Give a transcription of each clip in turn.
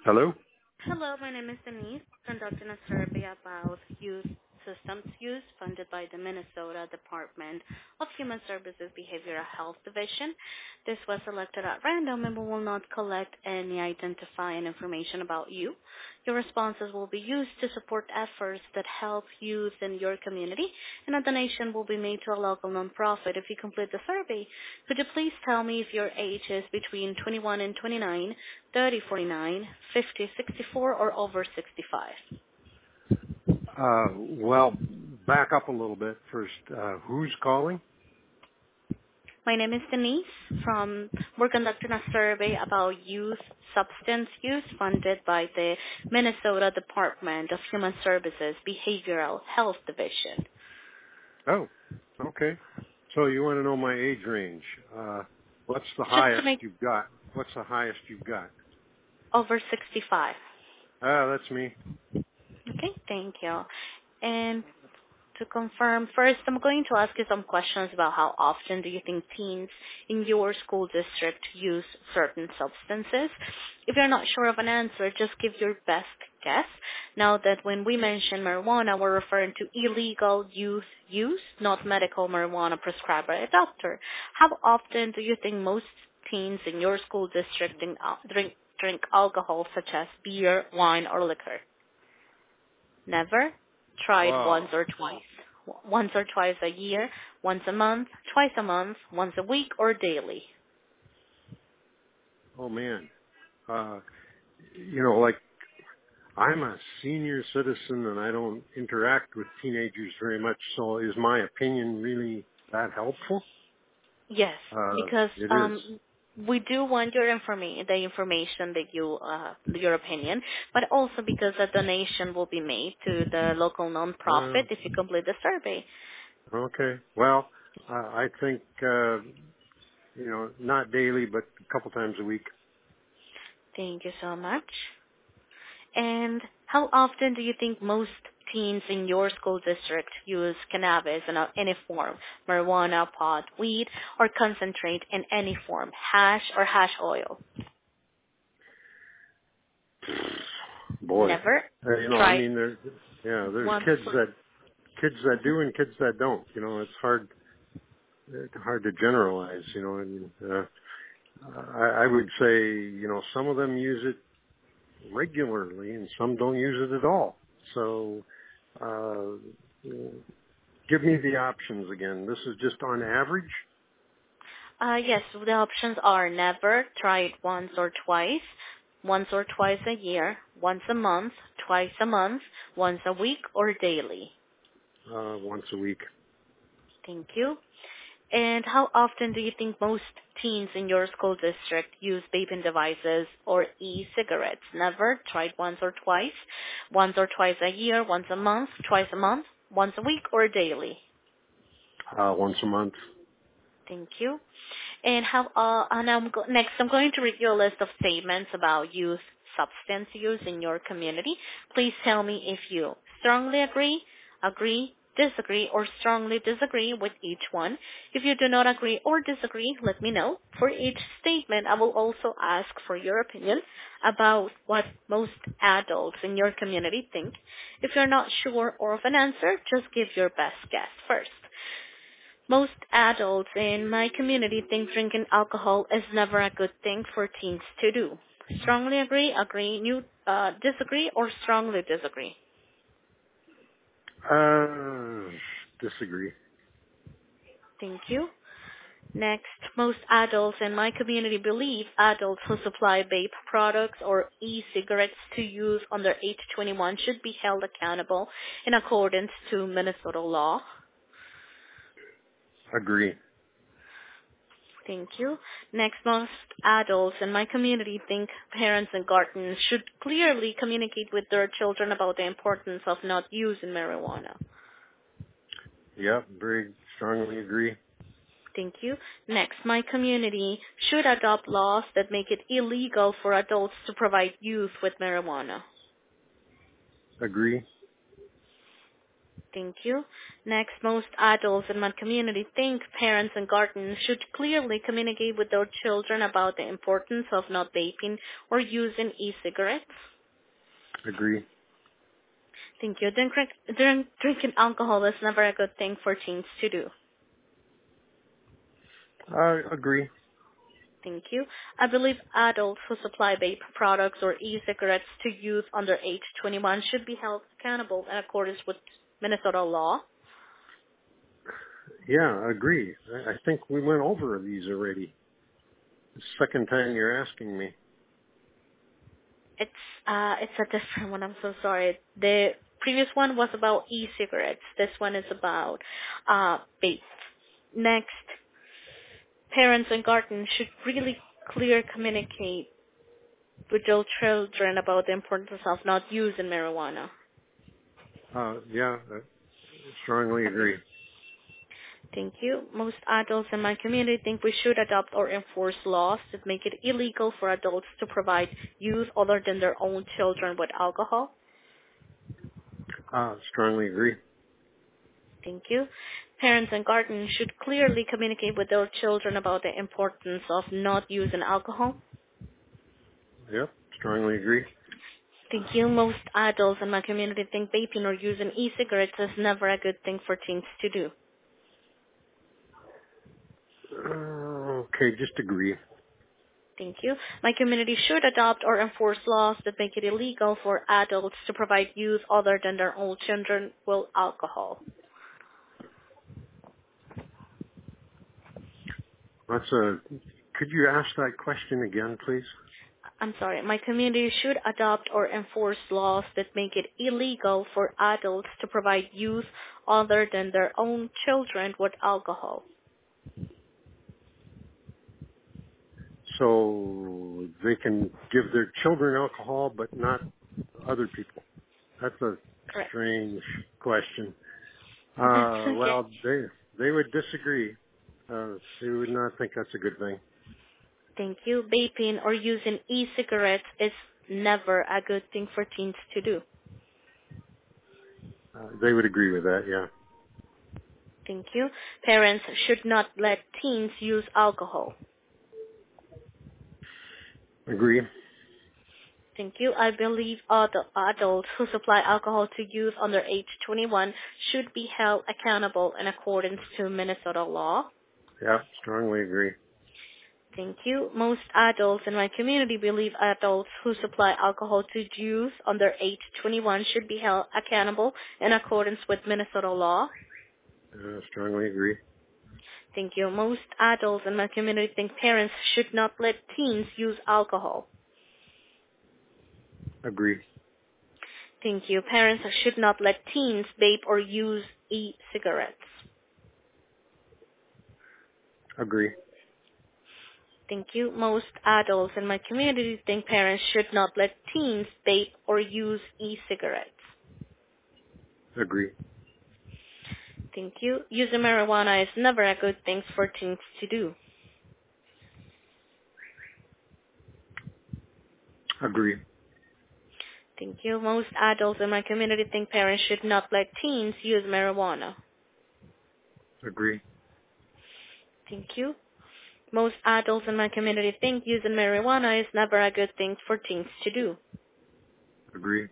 Hello? Hello, my name is Denise, conducting a survey about youth systems use funded by the Minnesota Department of Human Services Behavioral Health Division. This was selected at random and we will not collect any identifying information about you. Your responses will be used to support efforts that help youth in your community, and a donation will be made to a local nonprofit if you complete the survey. Could you please tell me if your age is between 21 and 29, 30, 49, 50, 64, or over 65? Well, back up a little bit first. Who's calling? My name is Denise we're conducting a survey about youth substance use funded by the Minnesota Department of Human Services Behavioral Health Division. Oh, okay. So you want to know my age range. What's the Just to highest make you've got? What's the highest you've got? over 65. That's me. Okay, thank you. And to confirm, first, I'm going to ask you some questions about how often do you think teens in your school district use certain substances. If you're not sure of an answer, just give your best guess. Now that when we mention marijuana, we're referring to illegal youth use, not medical marijuana prescribed by a doctor. How often do you think most teens in your school district drink alcohol such as beer, wine, or liquor? Never? Tried once Wow. or twice. Once or twice a year, once a month, twice a month, once a week, or daily. Oh, man. Like I'm a senior citizen and I don't interact with teenagers very much, so is my opinion really that helpful? Yes, because It is. we do want the information that your opinion, but also because a donation will be made to the local nonprofit Uh, if you complete the survey. okay. Well, I think, not daily, but a couple times a week. Thank you so much. And how often do you think most teens in your school district use cannabis in any form, marijuana, pot, weed, or concentrate in any form, hash or hash oil? Boy, Never. I Try mean, there's once. kids that do and kids that don't. It's hard to generalize. And I would say, some of them use it regularly and some don't use it at all. So, give me the options again. This is just on average. Yes, the options are never, try it once or twice a year, once a month, twice a month, once a week, or daily. Once a week. Thank you. And how often do you think most teens in your school district use vaping devices or e-cigarettes? Never, tried once or twice a year, once a month, twice a month, once a week, or daily. Once a month. Thank you. And next, I'm going to read you a list of statements about youth substance use in your community. Please tell me if you strongly agree, disagree, or strongly disagree with each one. If you do not agree or disagree, let me know. For each statement, I will also ask for your opinion about what most adults in your community think. If you're not sure of an answer, just give your best guess first. Most adults in my community think drinking alcohol is never a good thing for teens to do. Strongly disagree, or strongly disagree? Disagree. Thank you. Next, most adults in my community believe adults who supply vape products or e-cigarettes to youth under age 21 should be held accountable in accordance to Minnesota law. Agree. Thank you. Next, most adults in my community think parents and guardians should clearly communicate with their children about the importance of not using marijuana. Yep, very strongly agree. Thank you. Next, my community should adopt laws that make it illegal for adults to provide youth with marijuana. Agree. Thank you. Next, most adults in my community think parents and guardians should clearly communicate with their children about the importance of not vaping or using e-cigarettes. Agree. Thank you. Drinking alcohol is never a good thing for teens to do. Agree. Thank you. I believe adults who supply vape products or e-cigarettes to youth under age 21 should be held accountable in accordance with Minnesota law. Yeah, agree. I think we went over these already. The second time you're asking me. It's a different one. I'm so sorry. The previous one was about e-cigarettes. This one is about vape. Next, parents and guardians should really clear communicate with their children about the importance of not using marijuana. Yeah, I strongly agree. Thank you. Most adults in my community think we should adopt or enforce laws that make it illegal for adults to provide youth other than their own children with alcohol. Strongly agree. Thank you. Parents and guardians should clearly communicate with their children about the importance of not using alcohol. Yep, strongly agree. Thank you. Most adults in my community think vaping or using e-cigarettes is never a good thing for teens to do. Okay, just agree. Thank you. My community should adopt or enforce laws that make it illegal for adults to provide youth other than their own children with alcohol. Could you ask that question again, please? I'm sorry. My community should adopt or enforce laws that make it illegal for adults to provide youth other than their own children with alcohol. So they can give their children alcohol, but not other people. That's a Correct. strange question. Okay. Well, they would disagree. They would not think that's a good thing. Thank you. Vaping or using e-cigarettes is never a good thing for teens to do. They would agree with that, yeah. Thank you. Parents should not let teens use alcohol. Agree. Thank you. I believe all the adults who supply alcohol to youth under age 21 should be held accountable in accordance to Minnesota law. Yeah, strongly agree. Thank you. Most adults in my community believe adults who supply alcohol to youth under age 21 should be held accountable in accordance with Minnesota law. Strongly agree. Thank you. Most adults in my community think parents should not let teens use alcohol. Agree. Thank you. Parents should not let teens vape or use e-cigarettes. Agree. Thank you. Most adults in my community think parents should not let teens vape or use e-cigarettes. Agree. Thank you. Using marijuana is never a good thing for teens to do. Agree. Thank you. Most adults in my community think parents should not let teens use marijuana. Agree. Thank you. Most adults in my community think using marijuana is never a good thing for teens to do. Agree.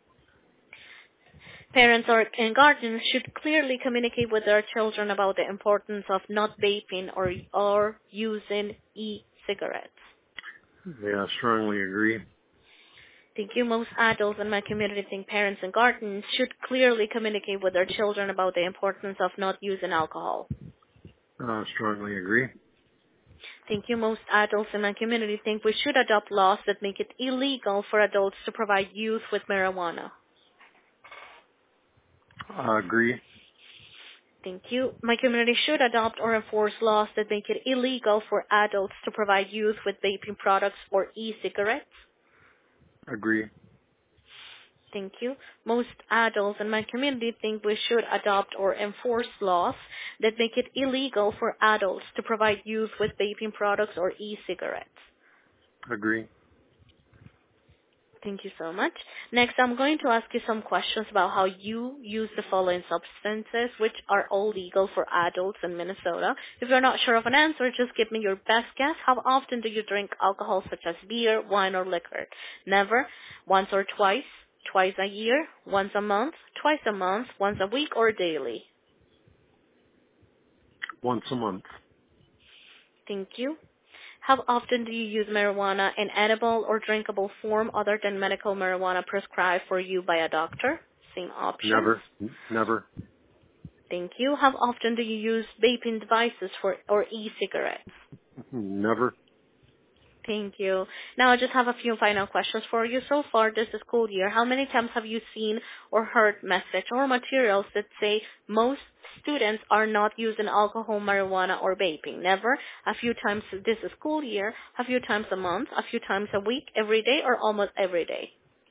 Parents and guardians should clearly communicate with their children about the importance of not vaping or using e-cigarettes. Yeah, strongly agree. Thank you. Most adults in my community think parents and guardians should clearly communicate with their children about the importance of not using alcohol. Strongly agree. Thank you. Most adults in my community think we should adopt laws that make it illegal for adults to provide youth with marijuana. Agree. Thank you. My community should adopt or enforce laws that make it illegal for adults to provide youth with vaping products or e-cigarettes. Agree. Thank you. Most adults in my community think we should adopt or enforce laws that make it illegal for adults to provide youth with vaping products or e-cigarettes. Agree. Thank you so much. Next, I'm going to ask you some questions about how you use the following substances, which are all legal for adults in Minnesota. If you're not sure of an answer, just give me your best guess. How often do you drink alcohol, such as beer, wine, or liquor? Never. Once or twice? Twice a year? Once a month? Twice a month? Once a week, or daily? Once a month. Thank you. How often do you use marijuana in edible or drinkable form other than medical marijuana prescribed for you by a doctor? Same options. Never. Never. Thank you. How often do you use vaping devices or e-cigarettes? Never. Thank you. Now I just have a few final questions for you. So far this school year, how many times have you seen or heard message or materials that say most students are not using alcohol, marijuana, or vaping? Never. A few times this school year, a few times a month, a few times a week, every day, or almost every day?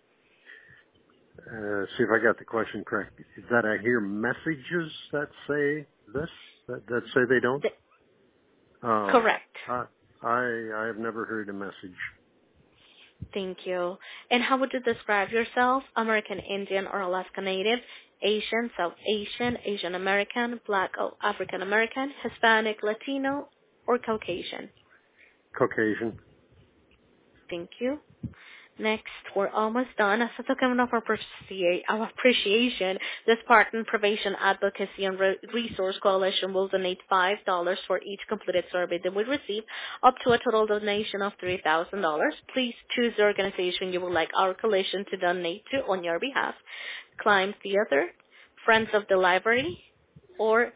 See if I got the question correct. Is that I hear messages that say this, that say they don't? Correct. I have never heard a message. Thank you. And how would you describe yourself? American Indian or Alaska Native, Asian, South Asian, Asian American, Black or African American, Hispanic, Latino, or Caucasian? Caucasian. Thank you. Next, we're almost done. As a token of our appreciation, the Spartan Prevention Advocacy and Resource Coalition will donate $5 for each completed survey that we receive, up to a total donation of $3,000. Please choose the organization you would like our coalition to donate to on your behalf. Climb Theater, Friends of the Library, or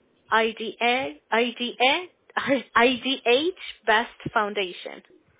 IDH Best Foundation.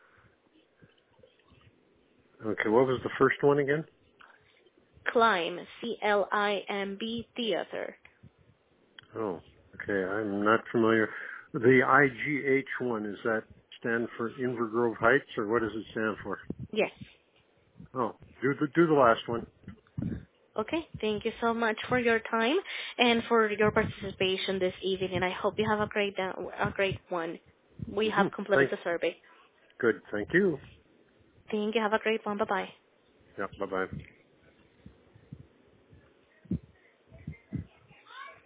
Okay, what was the first one again? Climb, C-L-I-M-B, Theater. Oh, okay, I'm not familiar. The IGH one, is that stand for Invergrove Heights, or what does it stand for? Yes. Oh, do the last one. Okay. Thank you so much for your time and for your participation this evening. And I hope you have a great one. We have completed the survey. Good, thank you. Thank you. Have a great one. Bye-bye. Yeah, bye-bye.